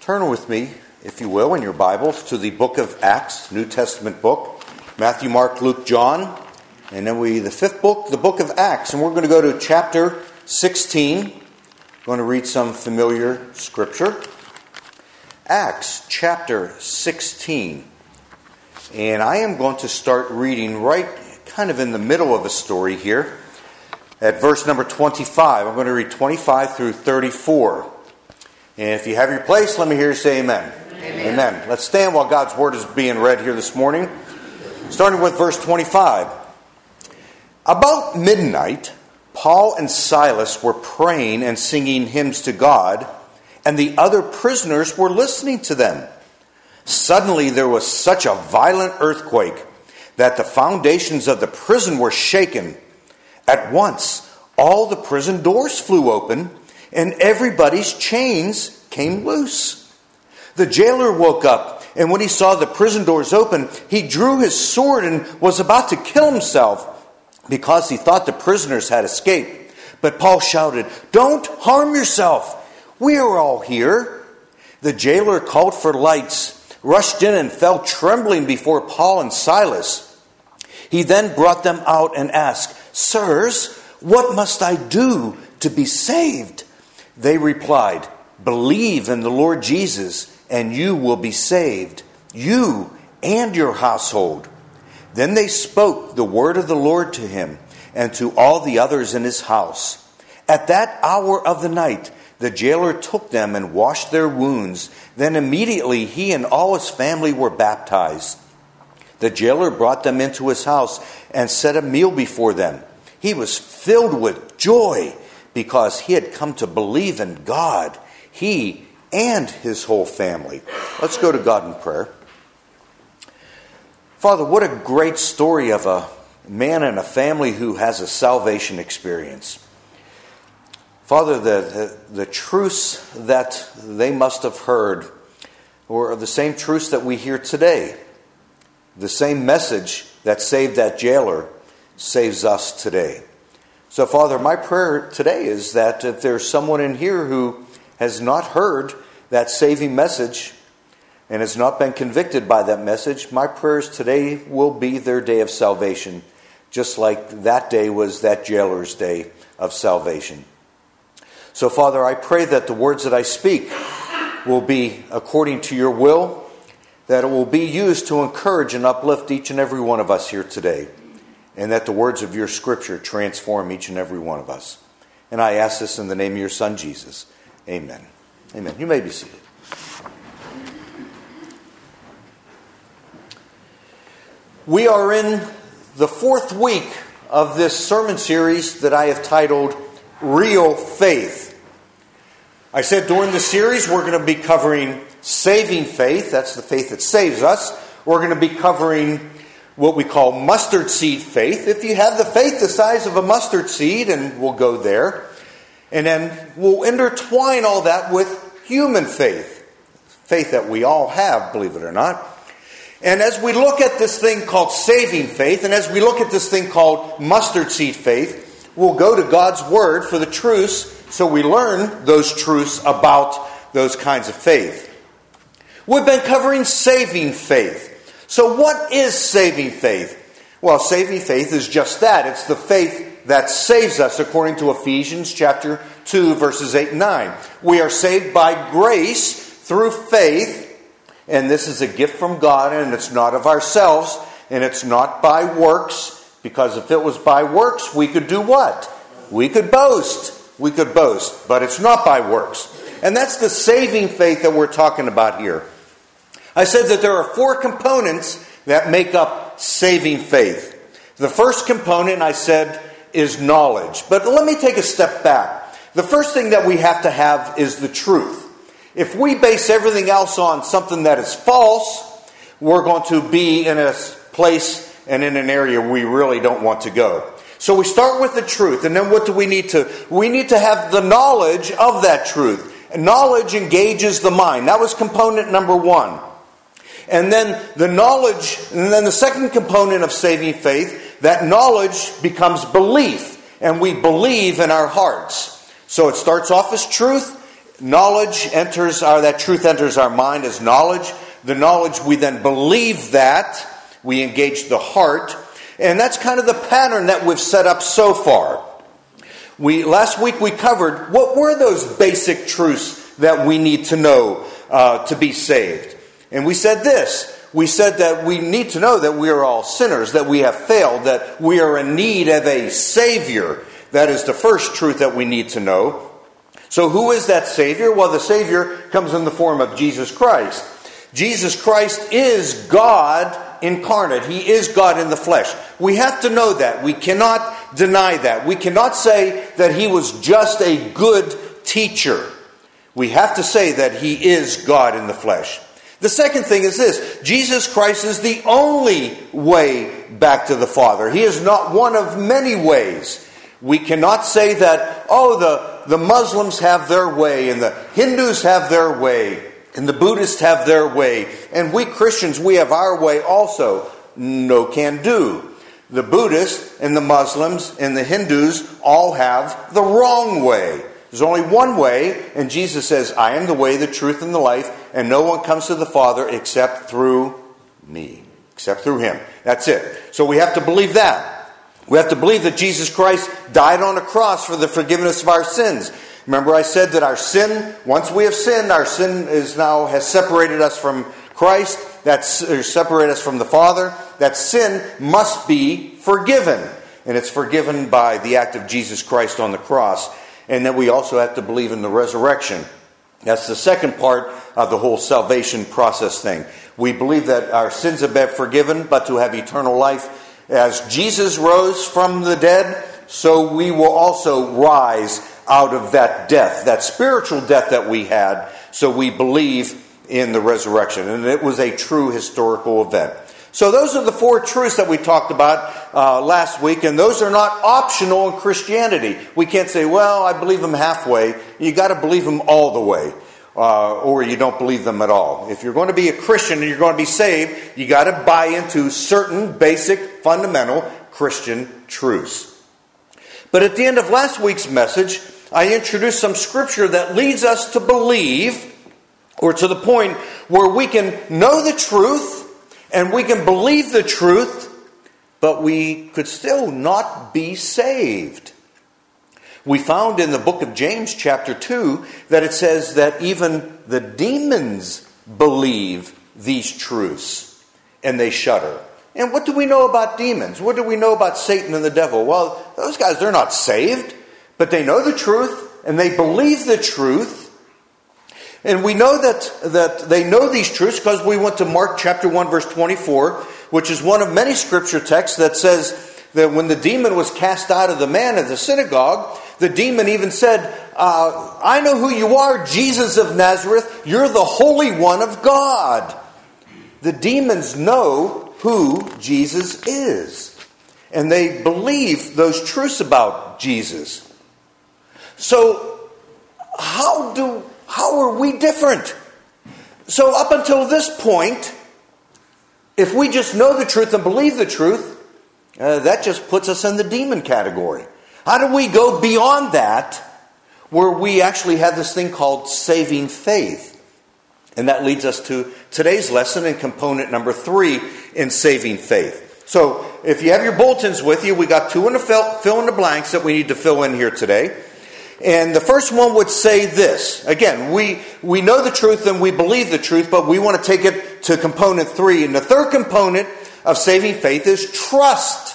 Turn with me, if you will, in your Bibles to the book of Acts, New Testament book. Matthew, Mark, Luke, John. And then the fifth book, the book of Acts. And we're going to go to chapter 16. I'm going to read some familiar scripture. Acts chapter 16. And I am going to start reading right kind of in the middle of the story here at verse number 25. I'm going to read 25 through 34. And if you have your place, let me hear you say amen. Amen. Amen. Let's stand while God's word is being read here this morning. Starting with verse 25. About midnight, Paul and Silas were praying and singing hymns to God, and the other prisoners were listening to them. Suddenly there was such a violent earthquake that the foundations of the prison were shaken. At once, all the prison doors flew open, and everybody's chains came loose. The jailer woke up, and when he saw the prison doors open, he drew his sword and was about to kill himself because he thought the prisoners had escaped. But Paul shouted, "Don't harm yourself. We are all here." The jailer called for lights, rushed in, and fell trembling before Paul and Silas. He then brought them out and asked, "Sirs, what must I do to be saved?" They replied, "Believe in the Lord Jesus, and you will be saved, you and your household." Then they spoke the word of the Lord to him and to all the others in his house. At that hour of the night, the jailer took them and washed their wounds. Then immediately he and all his family were baptized. The jailer brought them into his house and set a meal before them. He was filled with joy because he had come to believe in God, he and his whole family. Let's go to God in prayer. Father, what a great story of a man and a family who has a salvation experience. Father, the truths that they must have heard were the same truths that we hear today. The same message that saved that jailer saves us today. So, Father, my prayer today is that if there's someone in here who has not heard that saving message and has not been convicted by that message, my prayers today will be their day of salvation, just like that day was that jailer's day of salvation. So, Father, I pray that the words that I speak will be according to your will, that it will be used to encourage and uplift each and every one of us here today, and that the words of your scripture transform each and every one of us. And I ask this in the name of your Son, Jesus. Amen. Amen. You may be seated. We are in the fourth week of this sermon series that I have titled Real Faith. I said during the series we're going to be covering saving faith. That's the faith that saves us. We're going to be covering what we call mustard seed faith. If you have the faith the size of a mustard seed, and we'll go there. And then we'll intertwine all that with human faith. Faith that we all have, believe it or not. And as we look at this thing called saving faith, and as we look at this thing called mustard seed faith, we'll go to God's Word for the truths, so we learn those truths about those kinds of faith. We've been covering saving faith. So what is saving faith? Well, saving faith is just that. It's the faith that saves us, according to Ephesians chapter 2, verses 8 and 9. We are saved by grace through faith, and this is a gift from God, and it's not of ourselves, and it's not by works, because if it was by works, we could do what? We could boast. We could boast, but it's not by works. And that's the saving faith that we're talking about here. I said that there are four components that make up saving faith. The first component, I said, is knowledge. But let me take a step back. The first thing that we have to have is the truth. If we base everything else on something that is false, we're going to be in a place and in an area we really don't want to go. So we start with the truth, and then what do we need to? We need to have the knowledge of that truth. And knowledge engages the mind. That was component number one. And then the knowledge, and then the second component of saving faith, that knowledge becomes belief, and we believe in our hearts. So it starts off as truth, knowledge enters that truth enters our mind as knowledge. The knowledge, we then believe that. We engage the heart. And that's kind of the pattern that we've set up so far. Last week we covered what were those basic truths that we need to know to be saved. And we said this. We said that we need to know that we are all sinners, that we have failed, that we are in need of a Savior. That is the first truth that we need to know. So who is that Savior? Well, the Savior comes in the form of Jesus Christ. Jesus Christ is God incarnate. He is God in the flesh. We have to know that. We cannot deny that. We cannot say that He was just a good teacher. We have to say that He is God in the flesh. The second thing is this. Jesus Christ is the only way back to the Father. He is not one of many ways. We cannot say that, the Muslims have their way, and the Hindus have their way, and the Buddhists have their way, and we Christians, we have our way also. No can do. The Buddhists and the Muslims and the Hindus all have the wrong way. There's only one way, and Jesus says, I am the way, the truth, and the life, and no one comes to the Father except through me, except through Him. That's it. So we have to believe that. We have to believe that Jesus Christ died on a cross for the forgiveness of our sins. Remember I said that our sin, once we have sinned, our sin has separated us from Christ, separated us from the Father. That sin must be forgiven. And it's forgiven by the act of Jesus Christ on the cross. And then we also have to believe in the resurrection. That's the second part of the whole salvation process thing. We believe that our sins have been forgiven, but to have eternal life. As Jesus rose from the dead, so we will also rise out of that death, that spiritual death that we had. So we believe in the resurrection. And it was a true historical event. So those are the four truths that we talked about last week, and those are not optional in Christianity. We can't say, well, I believe them halfway. You got to believe them all the way, or you don't believe them at all. If you're going to be a Christian and you're going to be saved, you got to buy into certain basic, fundamental Christian truths. But at the end of last week's message, I introduced some scripture that leads us to believe, or to the point where we can know the truth, and we can believe the truth, but we could still not be saved. We found in the book of James chapter 2 that it says that even the demons believe these truths and they shudder. And what do we know about demons? What do we know about Satan and the devil? Well, those guys, they're not saved, but they know the truth and they believe the truth. And we know that they know these truths because we went to Mark chapter 1 verse 24, which is one of many scripture texts that says that when the demon was cast out of the man at the synagogue, the demon even said, I know who you are, Jesus of Nazareth. You're the Holy One of God. The demons know who Jesus is. And they believe those truths about Jesus. So, how are we different? So up until this point, if we just know the truth and believe the truth, that just puts us in the demon category. How do we go beyond that, where we actually have this thing called saving faith? And that leads us to today's lesson and component number 3 in saving faith. So if you have your bulletins with you, we got 2 in the fill in the blanks that we need to fill in here today. And the first one would say this. Again, we know the truth and we believe the truth, but we want to take it to component 3. And the third component of saving faith is trust.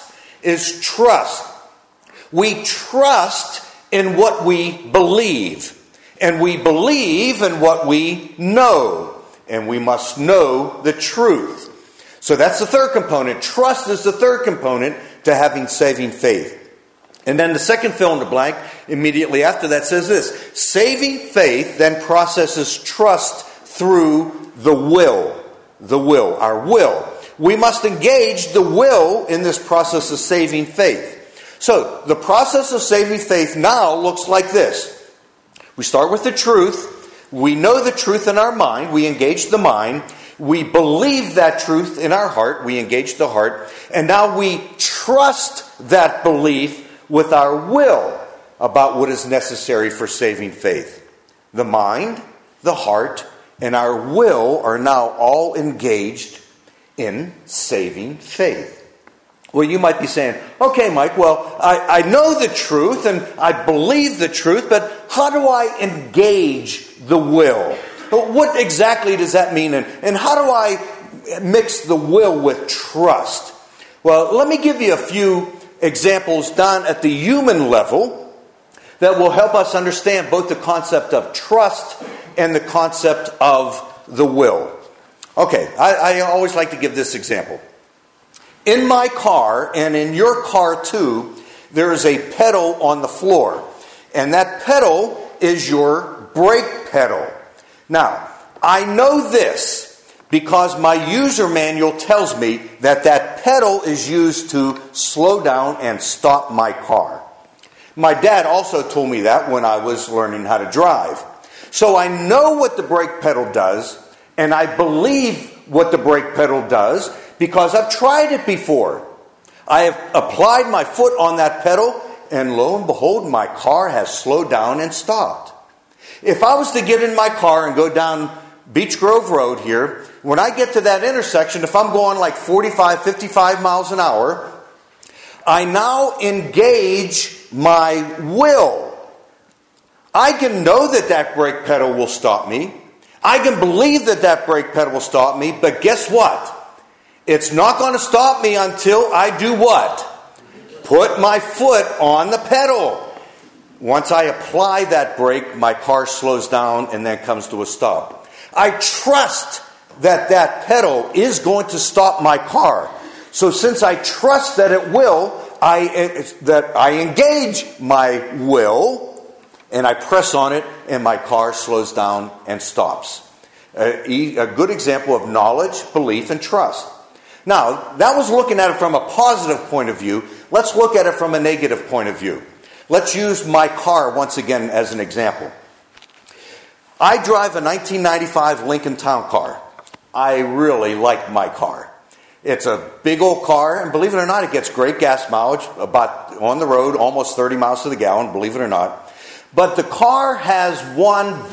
We trust in what we believe. And we believe in what we know. And we must know the truth. So that's the third component. Trust is the third component to having saving faith. And then the second fill in the blank, immediately after that, says this. Saving faith then processes trust through the will. The will, our will. We must engage the will in this process of saving faith. So, the process of saving faith now looks like this. We start with the truth. We know the truth in our mind. We engage the mind. We believe that truth in our heart. We engage the heart. And now we trust that belief with our will about what is necessary for saving faith. The mind, the heart, and our will are now all engaged in saving faith. Well, you might be saying, okay, Mike, well, I know the truth and I believe the truth, but how do I engage the will? What exactly does that mean? And how do I mix the will with trust? Well, let me give you a few examples down at the human level that will help us understand both the concept of trust and the concept of the will. Okay, I always like to give this example. In my car, and in your car too, there is a pedal on the floor. And that pedal is your brake pedal. Now, I know this because my user manual tells me that that pedal is used to slow down and stop my car. My dad also told me that when I was learning how to drive. So I know what the brake pedal does, and I believe what the brake pedal does because I've tried it before. I have applied my foot on that pedal, and lo and behold, my car has slowed down and stopped. If I was to get in my car and go down Beech Grove Road here, when I get to that intersection, if I'm going like 45, 55 miles an hour, I now engage my will. I can know that that brake pedal will stop me. I can believe that that brake pedal will stop me, but guess what? It's not going to stop me until I do what? Put my foot on the pedal. Once I apply that brake, my car slows down and then comes to a stop. I trust that that pedal is going to stop my car. So since I trust that it will, I engage my will, and I press on it, and my car slows down and stops. A good example of knowledge, belief, and trust. Now, that was looking at it from a positive point of view. Let's look at it from a negative point of view. Let's use my car once again as an example. I drive a 1995 Lincoln Town Car. I really like my car. It's a big old car, and believe it or not, it gets great gas mileage, about on the road, almost 30 miles to the gallon, believe it or not. But my car has one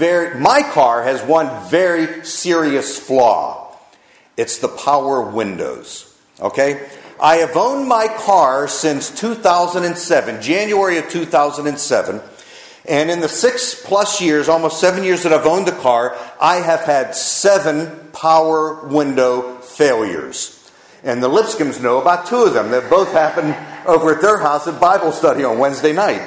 very serious flaw. It's the power windows. Okay? I have owned my car since 2007, January of 2007. And in the 6+ years, almost 7 years that I've owned the car, I have had 7 power window failures. And the Lipscombs know about 2 of them. They both happened over at their house at Bible study on Wednesday night.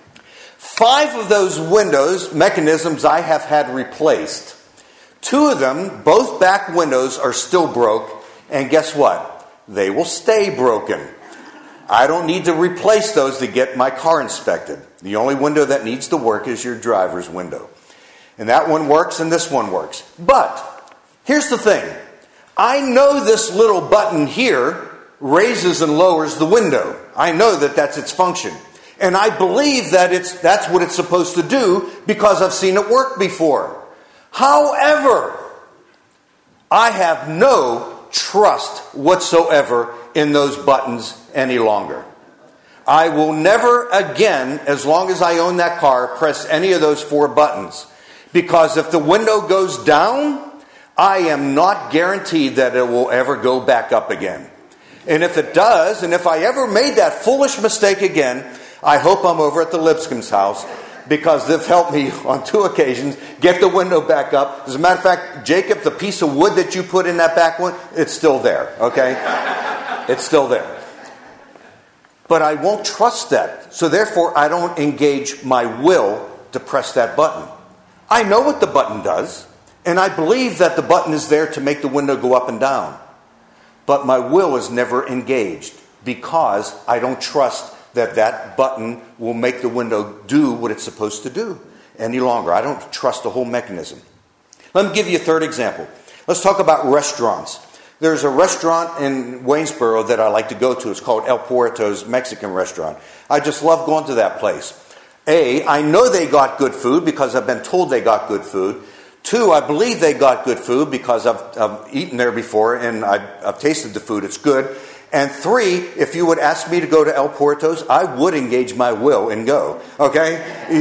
5 of those windows, mechanisms, I have had replaced. 2 of them, both back windows, are still broke. And guess what? They will stay broken. I don't need to replace those to get my car inspected. The only window that needs to work is your driver's window. And that one works and this one works. But here's the thing. I know this little button here raises and lowers the window. I know that that's its function. And I believe that that's what it's supposed to do because I've seen it work before. However, I have no trust whatsoever in those buttons any longer. I will never again, as long as I own that car, press any of those 4 buttons. Because if the window goes down, I am not guaranteed that it will ever go back up again. And if it does, and if I ever made that foolish mistake again, I hope I'm over at the Lipscombs' house, because they've helped me on 2 occasions get the window back up. As a matter of fact, Jacob, the piece of wood that you put in that back one, it's still there, okay? It's still there. But I won't trust that. So therefore, I don't engage my will to press that button. I know what the button does, and I believe that the button is there to make the window go up and down. But my will is never engaged because I don't trust that that button will make the window do what it's supposed to do any longer. I don't trust the whole mechanism. Let me give you a third example. Let's talk about restaurants. There's a restaurant in Waynesboro that I like to go to. It's called El Puerto's Mexican restaurant. I just love going to that place. I know they got good food because I've been told they got good food. 2, I believe they got good food because I've eaten there before and I've tasted the food. It's good. And 3, if you would ask me to go to El Puertos, I would engage my will and go. Okay?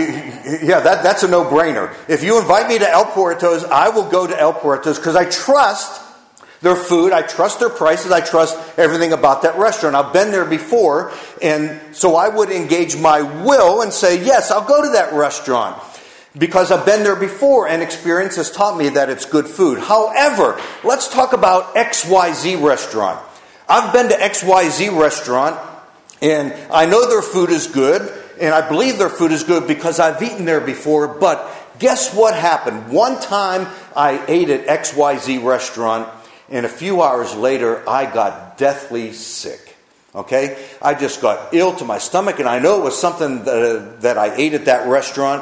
Yeah, that's a no-brainer. If you invite me to El Puertos, I will go to El Puertos because I trust their food, I trust their prices, I trust everything about that restaurant. I've been there before, and so I would engage my will and say, yes, I'll go to that restaurant because I've been there before and experience has taught me that it's good food. However, let's talk about XYZ restaurant. I've been to XYZ restaurant, and I know their food is good, and I believe their food is good because I've eaten there before, but guess what happened? One time I ate at XYZ restaurant, and a few hours later, I got deathly sick. Okay? I just got ill to my stomach, and I know it was something that I ate at that restaurant.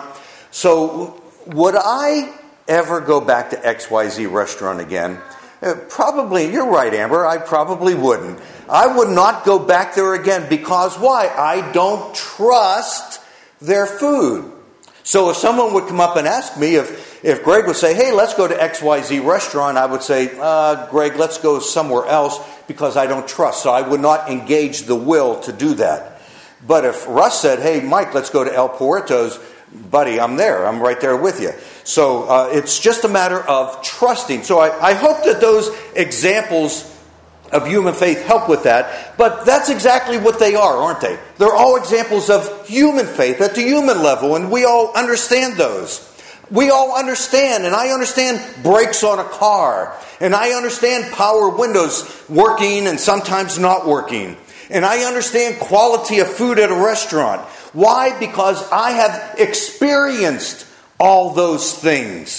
So, would I ever go back to XYZ restaurant again? Probably, you're right, Amber, I probably wouldn't. I would not go back there again because why? I don't trust their food. So if someone would come up and ask me, if Greg would say, hey, let's go to XYZ restaurant, I would say, Greg, let's go somewhere else because I don't trust. So I would not engage the will to do that. But if Russ said, hey, Mike, let's go to El Puertos, buddy, I'm there. I'm right there with you. So it's just a matter of trusting. So I hope that those examples of human faith help with that. But that's exactly what they are, aren't they? They're all examples of human faith at the human level, and we all understand those. We all understand, and I understand brakes on a car, and I understand power windows working and sometimes not working. And I understand quality of food at a restaurant. Why? Because I have experienced all those things.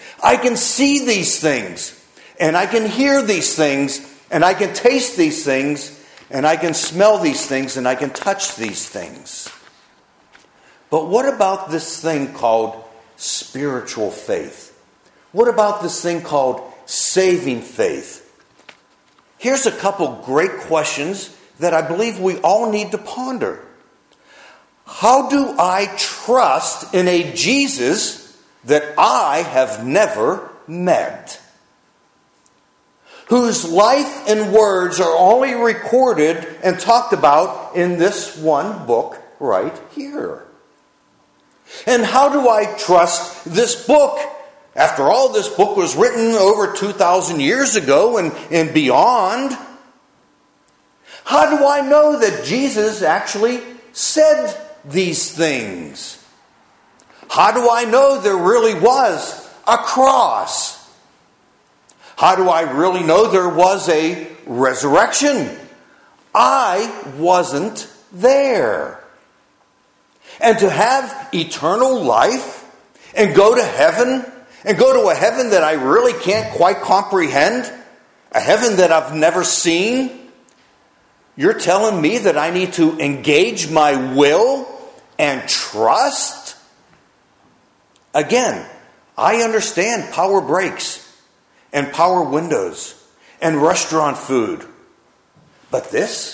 I can see these things, and I can hear these things, and I can taste these things, and I can smell these things, and I can touch these things. But what about this thing called spiritual faith? What about this thing called saving faith? Here's a couple great questions that I believe we all need to ponder. How do I trust in a Jesus that I have never met? Whose life and words are only recorded and talked about in this one book right here. And how do I trust this book? After all, this book was written over 2,000 years ago and beyond. How do I know that Jesus actually said these things? How do I know there really was a cross? How do I really know there was a resurrection? I wasn't there. And to have eternal life and go to heaven, and go to a heaven that I really can't quite comprehend, a heaven that I've never seen, you're telling me that I need to engage my will and trust? Again, I understand power brakes and power windows and restaurant food. But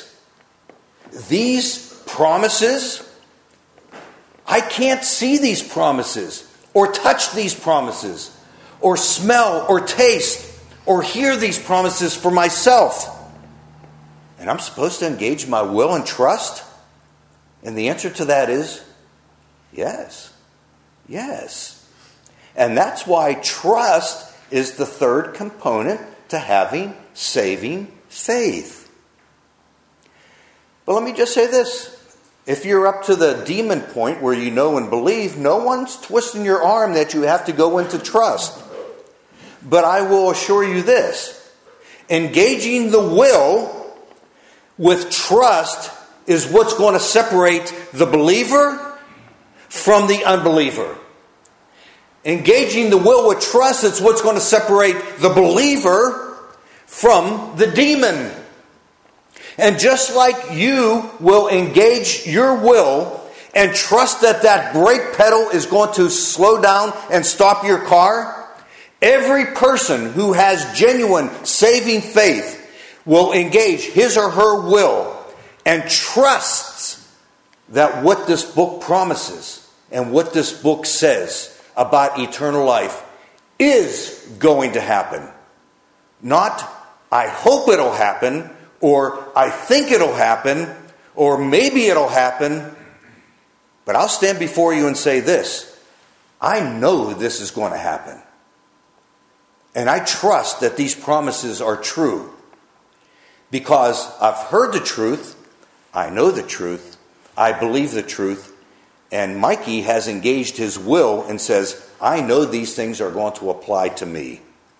these promises, I can't see these promises or touch these promises or smell or taste or hear these promises for myself. And I'm supposed to engage my will and trust? And the answer to that is yes. Yes. And that's why trust is the third component to having saving faith. But let me just say this. If you're up to the demon point where you know and believe, no one's twisting your arm that you have to go into trust. But I will assure you this. Engaging the will with trust is what's going to separate the believer from the unbeliever. Engaging the will with trust is what's going to separate the believer from the demon. And just like you will engage your will and trust that brake pedal is going to slow down and stop your car, every person who has genuine saving faith will engage his or her will and trusts that what this book promises and what this book says about eternal life is going to happen. Not, I hope it'll happen, or I think it'll happen, or maybe it'll happen. But I'll stand before you and say this. I know this is going to happen. And I trust that these promises are true. Because I've heard the truth, I know the truth, I believe the truth, and Mikey has engaged his will and says, I know these things are going to apply to me.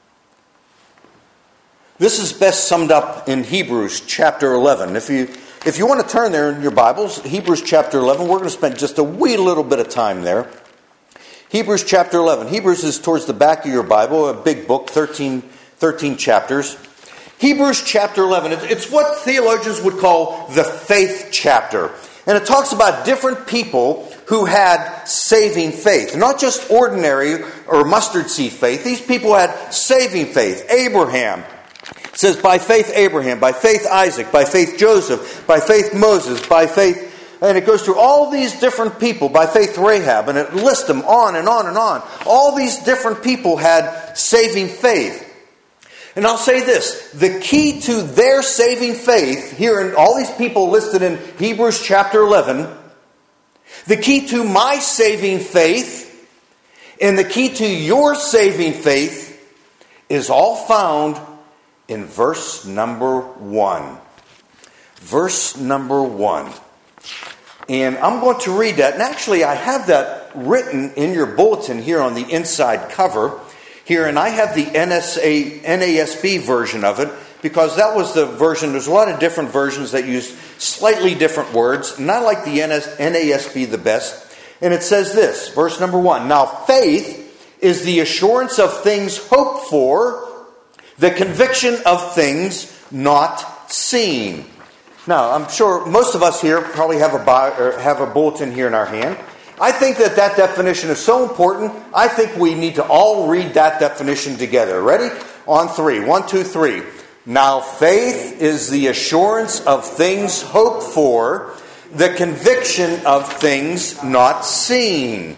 This is best summed up in Hebrews chapter 11. If you want to turn there in your Bibles, Hebrews chapter 11, we're going to spend just a wee little bit of time there. Hebrews chapter 11. Hebrews is towards the back of your Bible, a big book, 13 chapters. Hebrews chapter 11, it's what theologians would call the faith chapter. And it talks about different people who had saving faith. Not just ordinary or mustard seed faith. These people had saving faith. Abraham. It says, by faith Abraham, by faith Isaac, by faith Joseph, by faith Moses, by faith... And it goes through all these different people, by faith Rahab, and it lists them on and on and on. All these different people had saving faith. And I'll say this, the key to their saving faith, here in all these people listed in Hebrews chapter 11, the key to my saving faith and the key to your saving faith is all found in verse number 1. Verse number 1. And I'm going to read that. And actually, I have that written in your bulletin here on the inside cover here. And I have the NASB version of it because that was the version. There's a lot of different versions that use slightly different words. And I like the NASB the best. And it says this, verse number 1. Now, faith is the assurance of things hoped for, the conviction of things not seen. Now, I'm sure most of us here probably have a bulletin here in our hand. I think that definition is so important, I think we need to all read that definition together. Ready? On 3. 1, 2, 3. Now, faith is the assurance of things hoped for, the conviction of things not seen.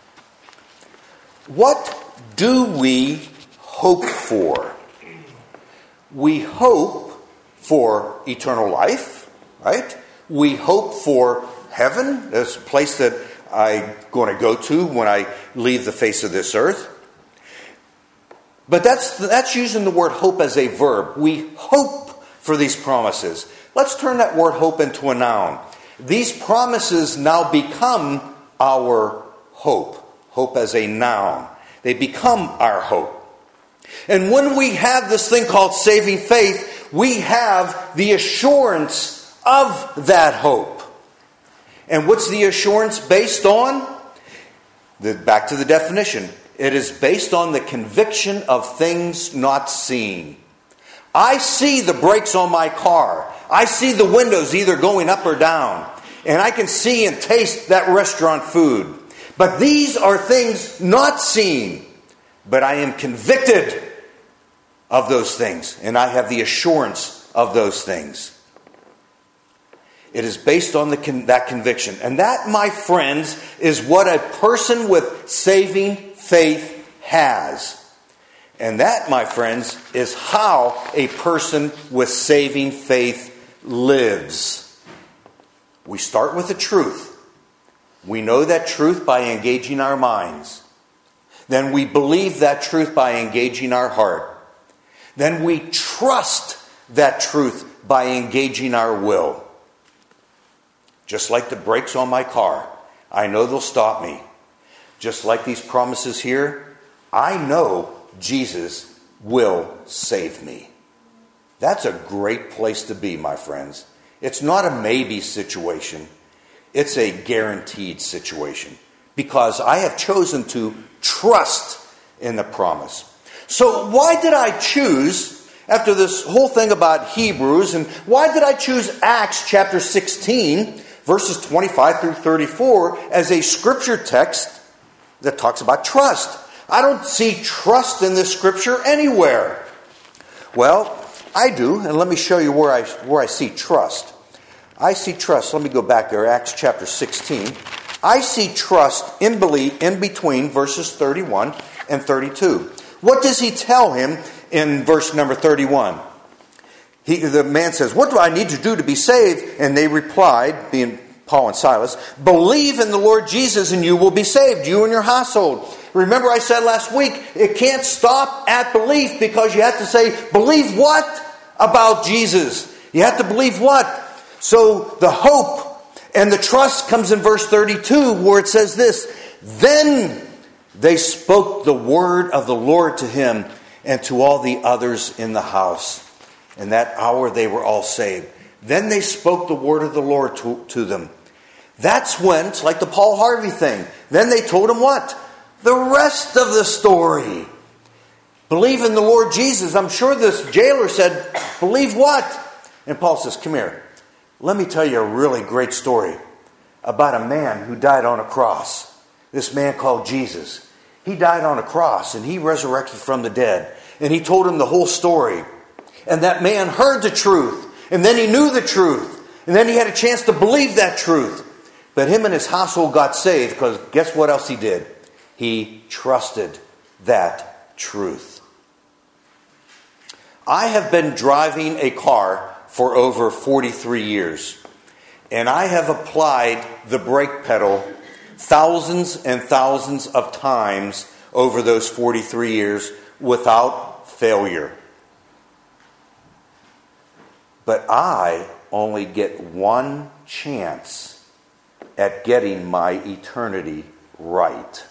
What do we hope for? We hope for eternal life, right? We hope for heaven, this place that I'm going to go to when I leave the face of this earth. But that's using the word hope as a verb. We hope for these promises. Let's turn that word hope into a noun. These promises now become our hope. Hope as a noun. They become our hope. And when we have this thing called saving faith, we have the assurance of that hope. And what's the assurance based on? Back to the definition. It is based on the conviction of things not seen. I see the brakes on my car. I see the windows either going up or down. And I can see and taste that restaurant food. But these are things not seen. But I am convicted of those things, and I have the assurance of those things. It is based on that conviction. And that, my friends, is what a person with saving faith has. And that, my friends, is how a person with saving faith lives. We start with the truth. We know that truth by engaging our minds. Then we believe that truth by engaging our heart. Then we trust that truth by engaging our will. Just like the brakes on my car, I know they'll stop me. Just like these promises here, I know Jesus will save me. That's a great place to be, my friends. It's not a maybe situation. It's a guaranteed situation. Because I have chosen to trust in the promise. So why did I choose, after this whole thing about Hebrews, and why did I choose Acts chapter 16, verses 25 through 34, as a scripture text that talks about trust? I don't see trust in this scripture anywhere. Well, I do, and let me show you where I see trust. I see trust. Let me go back there, Acts chapter 16. I see trust in between verses 31 and 32. What does he tell him in verse number 31? The man says, what do I need to do to be saved? And they replied, being Paul and Silas, believe in the Lord Jesus and you will be saved, you and your household. Remember I said last week, it can't stop at belief, because you have to say, believe what about Jesus? You have to believe what? So the hope and the trust comes in verse 32, where it says this, then they spoke the word of the Lord to him and to all the others in the house. In that hour they were all saved. Then they spoke the word of the Lord to them. That's when, it's like the Paul Harvey thing. Then they told him what? The rest of the story. Believe in the Lord Jesus. I'm sure this jailer said, believe what? And Paul says, come here. Let me tell you a really great story about a man who died on a cross. This man called Jesus. He died on a cross and he resurrected from the dead. And he told him the whole story. And that man heard the truth. And then he knew the truth. And then he had a chance to believe that truth. But him and his household got saved, because guess what else he did? He trusted that truth. I have been driving a car for over 43 years. And I have applied the brake pedal thousands and thousands of times over those 43 years without failure. But I only get one chance at getting my eternity right.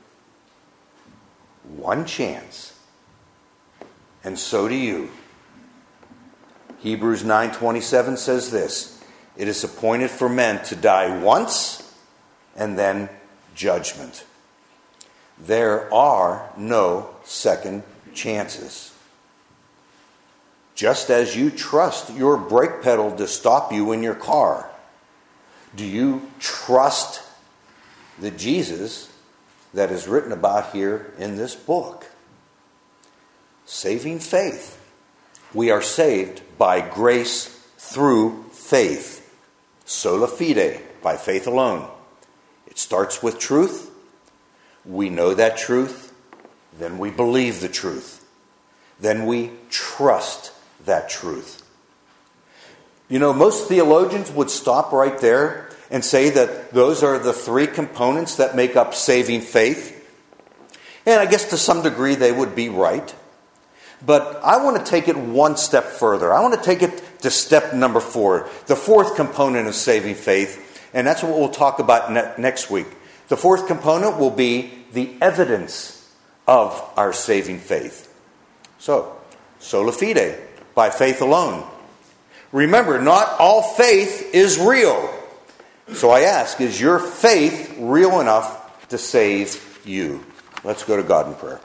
One chance. And so do you. Hebrews 9:27 says this, it is appointed for men to die once and then judgment. There are no second chances. Just as you trust your brake pedal to stop you in your car, do you trust the Jesus that is written about here in this book? Saving faith. We are saved by grace through faith. Sola fide, by faith alone. It starts with truth. We know that truth. Then we believe the truth. Then we trust that truth. You know, most theologians would stop right there and say that those are the three components that make up saving faith. And I guess to some degree they would be right. But I want to take it one step further. I want to take it to step number 4, the fourth component of saving faith. And that's what we'll talk about next week. The fourth component will be the evidence of our saving faith. So, sola fide, by faith alone. Remember, not all faith is real. So I ask, is your faith real enough to save you? Let's go to God in prayer.